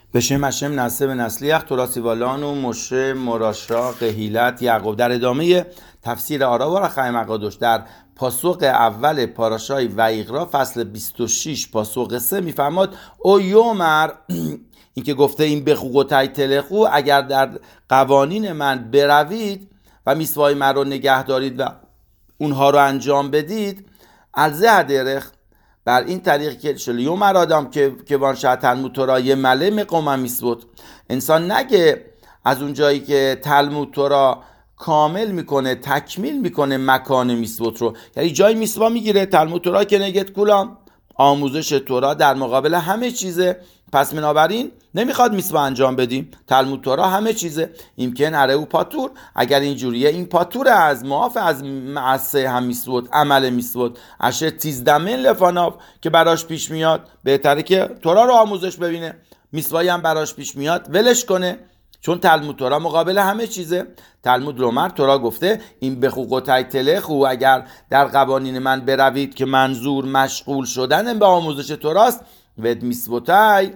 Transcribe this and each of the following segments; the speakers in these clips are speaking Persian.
בשم اشم نسه به نسلیخ توراسیوالان و مشه مراشا قهیلت یعقوب. در ادامه تفسیر آرا و رخای مقادوش در پاسوق اول پاراشای ویقرا فصل 26 پاسوق 3 میفرماد او یومر این که گفته این بخوگوتای تلخو اگر در قوانین من بروید و میسوای من رو نگه دارید و اونها رو انجام بدید الزه درخ بر این طریق که شلیوم آدم که وان شاید تلمود تورا یه مله مقوم میسود انسان نگه از اون جایی که تلمود تورا کامل میکنه تکمیل میکنه مکان میسود رو، یعنی جای میسوا میگیره تلمود تورا که نگت کولام آموزش تورا در مقابل همه چیزه، پس بنابراین نمیخواد میسوا انجام بدیم، تلمود تورا همه چیزه. ایمکن اره او پاتور، اگر اینجوریه این پاتور از معاف از معصه هم میسود عمل میسود اشه تیزدمن لفاناف که براش پیش میاد بهتره که تورا رو آموزش ببینه، میسوایی هم براش پیش میاد ولش کنه، چون تلمود تورا مقابل همه چیزه. تلمود رومر تورا گفته این بخوگوتای تلخو اگر در قوانین من بروید که منظور مشغول شدن به آموزش توراست ود میسوتای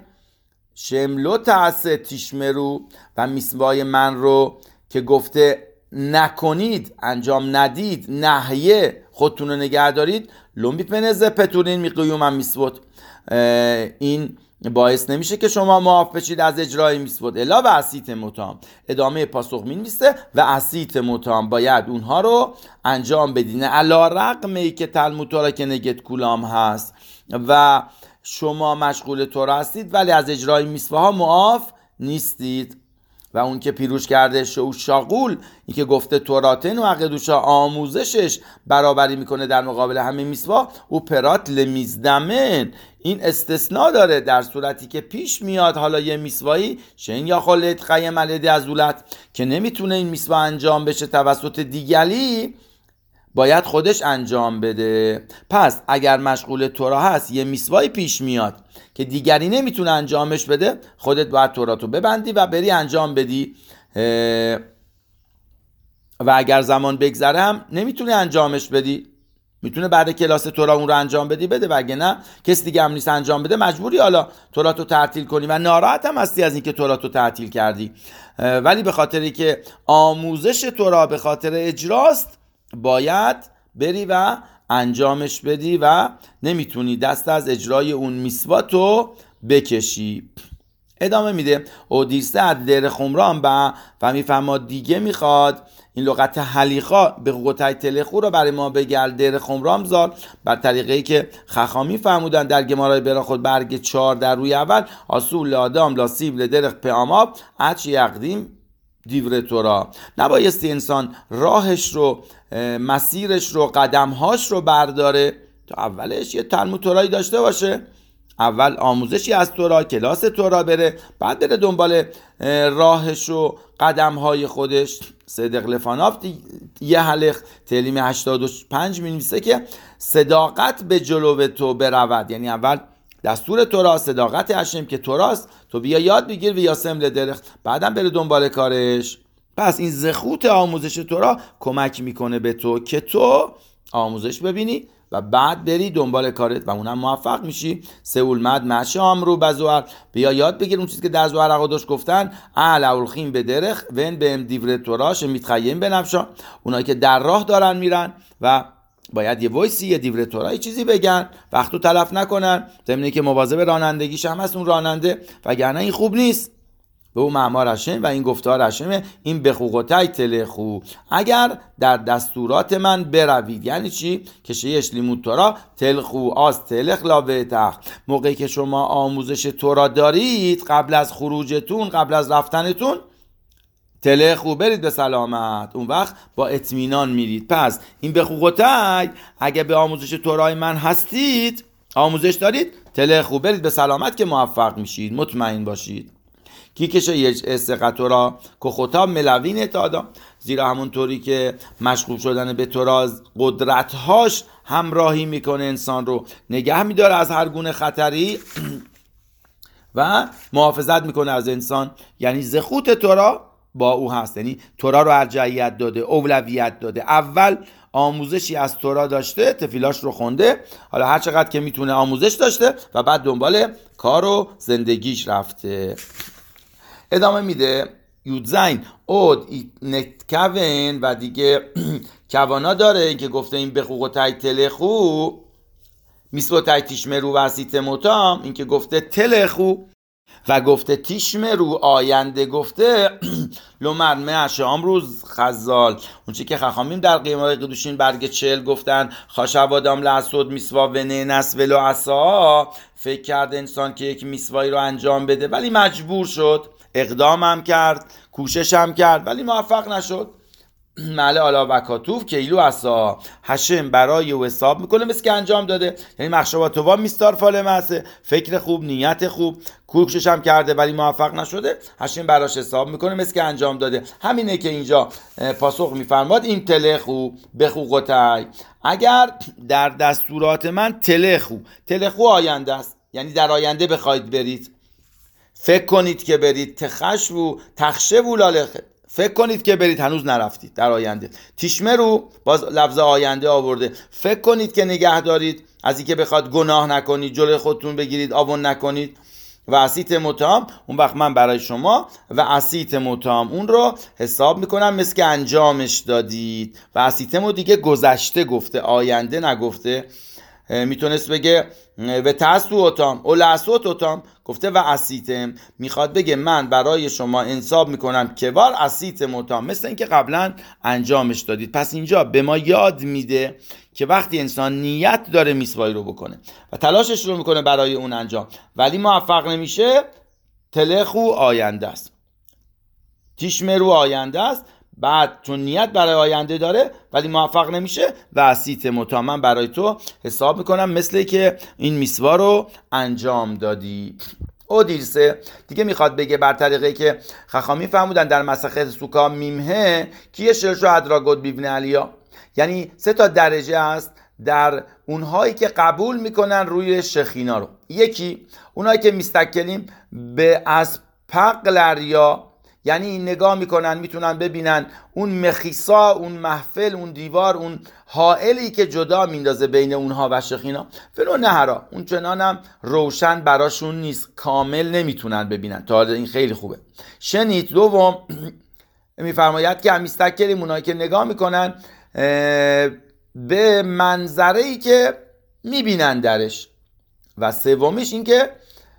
شملو تعسه تیشمرو و میسوای من رو که گفته نکنید انجام ندید نهیه خودتون رو نگه دارید لومبی پنزه پتورین میقیوم هم میسوت، این باعث نمیشه که شما معاف بشید از اجرای میسود الا و اسیت متام. ادامه پاسخ می نویسه و اسیت متام باید اونها رو انجام بدین علا رقمی که تلمود تورا که نگت کولام هست و شما مشغول تورا هستید ولی از اجرای میسوها معاف نیستید. و اون که پیروش کرده شو شاغول این که گفته توراتن و عقدوشا آموزشش برابری میکنه در مقابل همه میسوا او پرات لمیزدمن این استثناء داره در صورتی که پیش میاد حالا یه میسوایی شین یا خالت قیم الده ازولت که نمیتونه این میسوا انجام بشه توسط دیگری باید خودش انجام بده. پس اگر مشغول تورا هست یه میسوایی پیش میاد که دیگری نمیتونه انجامش بده خودت باید توراتو ببندی و بری انجام بدی و اگر زمان بگذره هم نمیتونه انجامش بدی، میتونه بعد کلاس تورا اون رو انجام بدی بده و اگه نه کس دیگه هم نیست انجام بده مجبوری حالا توراتو تعطیل کنی و ناراحت هم هستی از اینکه توراتو تعطیل کردی، ولی به خاطری که آموزش تورا به خاطر اجراست باید بری و انجامش بدی و نمیتونی دست از اجرای اون میسواتو بکشی. ادامه میده او دیسته از در خمران و میفهماد دیگه میخواد این لغت حلیخا به قوتای تلخو رو برای ما بگل در خمران زار بر طریقه‌ای که خخامی فرمودن در گمارای برا خود برگ 4 در روی اول اصول آدم لا سیبل درخ پیاماب اچ یقدیم دیور تورا. نبایستی انسان راهش رو مسیرش رو قدمهاش رو برداره تا اولش یه تلمود تورایی داشته باشه، اول آموزشی از تورا کلاس تورا بره بعد بره دنبال راهش و قدمهای خودش. صدق لفاناف یه حلق تلیم 85 می نویسه که صداقت به جلو تو برود، یعنی اول دستور تورا صداقت هشم که توراست تو بیا یاد بگیر و یا سمل درخت بعدم بره دنبال کارش. پس این زخوت آموزش تورا کمک میکنه به تو که تو آموزش ببینی و بعد بری دنبال کارت و اونم موفق میشی. سئول مد مشام رو بزوار بیا یاد بگیر اون چیزی که در زوار عقادش گفتن اهل اولخیم به درخ ون بهم دیور توراش میتخیم بنفشا، اونایی که در راه دارن میرن و باید یه وایسی یه دیور تورا چیزی بگن وقتو تلف نکنن، ضمن که مواظب رانندگیش هم هست اون راننده وگرنه این خوب نیست. به اون معمار هشم و این گفتار هشمه این بخوگوتای تلخو اگر در دستورات من بروید، یعنی چی؟ که شیش لیمود تورا تلخو آز تلخ لاوه تخ، موقعی که شما آموزش تورا دارید قبل از خروجتون قبل از رفتنتون تلخو برید به سلامت، اون وقت با اطمینان میرید. پس این بخوگوتای اگه به آموزش تورای من هستید آموزش دارید تلخو برید به سلامت که موفق میشید مطمئن باشید. کی کشه یه استقطورا که خطاب ملوین اتادا، زیرا همونطوری که مشغول شدن به تورا قدرتهاش همراهی میکنه انسان رو نگه میداره از هر گونه خطری و محافظت میکنه از انسان، یعنی زخوت تورا با او هست، یعنی تورا رو ارجحیت داده اولویت داده اول آموزشی از تورا داشته، تفیلاش رو خونده، حالا هر چقدر که میتونه آموزش داشته و بعد دنبال کار و زندگیش رفته. ادامه میده یودزین اود نتکون و دیگه کوانا داره این که گفته این بخوق و تای تلخو میسو تای تیشمه رو وسیط متام، این که گفته تلخو و گفته تیشمه رو آینده، گفته لومرمه اشام روز خزال، اون چی که خخامیم در قیمار قدوشین برگ 40 گفتن خاشوادام لحسود میسوا و نینس ولو عصا، فکر کرد انسان که یک میسوایی رو انجام بده ولی مجبور شد، اقدامم کرد، کوششم کرد ولی موفق نشد. مله علا وکاتوف که ایلو عصا هشم برای او حساب میکنه مثل که انجام داده، یعنی مخشباتووا میستار فال محسه، فکر خوب، نیت خوب، کوشش هم کرده ولی موفق نشده، هشم براش حساب میکنه مثل که انجام داده. همینه که اینجا پاسخ میفرماد این تلخو بخوقتای، اگر در دستورات من تلخو آینده است، یعنی در آینده بخواید برید، فکر کنید که برید، تخشه و لالخه، فکر کنید که برید، هنوز نرفتید در آینده. تیشمه رو باز لفظ آینده آورده، فکر کنید که نگه دارید از اینکه بخواد گناه نکنید، جلوی خودتون بگیرید، آون نکنید. و اسیت متام، اون وقت من برای شما و اسیت متام اون رو حساب میکنم مثل که انجامش دادید. و اسیتمو دیگه گذشته گفته، آینده نگفته. میتونست بگه و تاسو اوتام او لاسوت اوتام، گفته و اسیتم، میخواد بگه من برای شما انصاب میکنم که وار اسیتم اوتام، مثل اینکه قبلا انجامش دادید. پس اینجا به ما یاد میده که وقتی انسان نیت داره میسوایی رو بکنه و تلاشش رو میکنه برای اون انجام ولی موفق نمیشه، تلخو آینده است، تیشمه رو آینده است، بعد چون نیت برای آینده داره ولی موفق نمیشه و اسیت متامن برای تو حساب میکنم مثل که این میسوا رو انجام دادی. او دیرسه دیگه میخواد بگه بر طریقه که خخامی فهمودن در مسخه سوکا میمه کیه شرشو ادراگود بیبن علیا، یعنی 3 درجه است در اونهایی که قبول میکنن روی شخینا رو. یکی اونهایی که میستکلیم به از پقلریا، یعنی نگاه میکنن میتونن ببینن اون مخیصا، اون محفل، اون دیوار، اون حائلی که جدا میندازه بین اونها و شخینا، فلو نهرا اون چنانم روشن براشون نیست، کامل نمیتونن ببینن. تا این خیلی خوبه. شنید دوم میفرماید که همیستکریم اونایی که نگاه میکنن به منظره‌ای که میبینن درش. و سومیش این که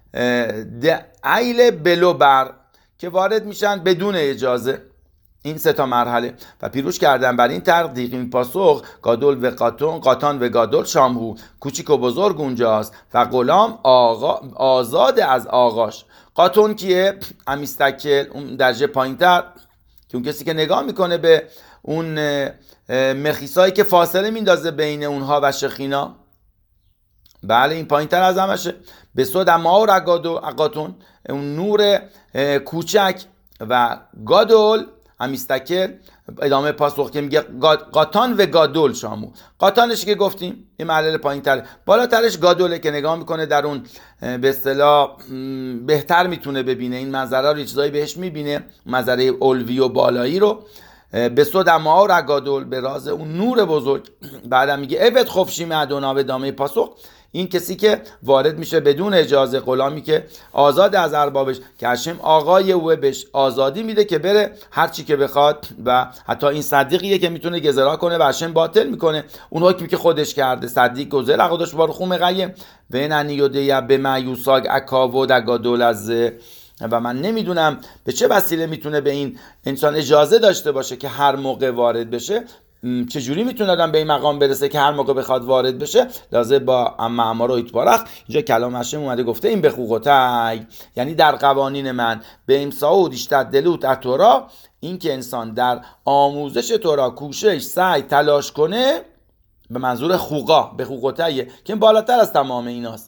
عیل بلو بر که وارد میشن بدون اجازه. این 3 مرحله و پیروش کردن بر این تقدیق این پاسخ گادول و قاتان و گادول شامهو، کوچیک و بزرگ اونجاست و غلام آزاد از آقاش. قاتون کیه؟ امیستکل، اون درجه پایین‌تر که اون کسی که نگاه میکنه به اون مخیصایی که فاصله میندازه بین اونها و شخینا. بله این پایین‌تر از همشه. به صد اما و قاتون اون نور کوچک و گادول همیستکل. ادامه پاسخ که میگه قاتان و گادول شامو، قاتانش که گفتیم این معلل پایین تره، بالاترش گادوله که نگاه میکنه در اون به اصطلاح بهتر میتونه ببینه این منظره رو، یه چیزایی بهش میبینه، منظره اولوی و بالایی رو. به صد اما و گادول به راز اون نور بزرگ. بعدم میگه اوت خفشیم ادونا. به ادامه پاسخ این کسی که وارد میشه بدون اجازه، غلامی که آزاد از اربابش، که هشم آقای او بهش آزادی میده که بره هر چی که بخواد و حتی این صدیقیه که میتونه گزرا کنه و هشم باطل میکنه اون حکمی که خودش کرده. صدیق گزر خودش بار خوم قیم و ننیوده به مایوساگ اکاو دگادول از و من نمیدونم به چه وسیله میتونه به این انسان اجازه داشته باشه که هر موقع وارد بشه. چجوری میتونه آدم به این مقام برسه که هر موقع بخواد وارد بشه؟ لازم با اما امارو ایتبارخ. اینجا کلام هشم اومده گفته این بخوقتای، یعنی در قوانین من به امساود اشتد دلوت اتورا، این که انسان در آموزش تورا کوشش سعی تلاش کنه به منظور خوقا، بخوقتایه که بالاتر از تمام ایناست.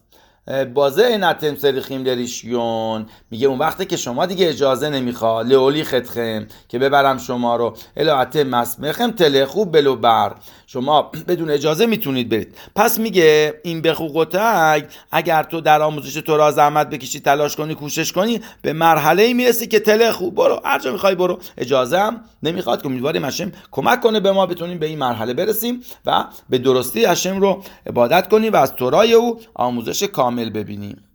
بازه اینتم سریخیم لریشیون، میگه اون وقته که شما دیگه اجازه نمیخواد لئولی خدخم که ببرم شما رو الهاته مسمخم تلخو بلو بر، شما بدون اجازه میتونید برید. پس میگه این بخوقتک اگر تو در آموزش تورا زحمت بکشی، تلاش کنی، کوشش کنی، به مرحله میرسی که تلخو برو هر جا میخوای برو، اجازه هم نمیخواد. که امیدواریم هشم کمک کنه به ما بتونیم به این مرحله برسیم و به درستی هشم رو عبادت کنیم و از تورای او آموزش کامل ببینیم.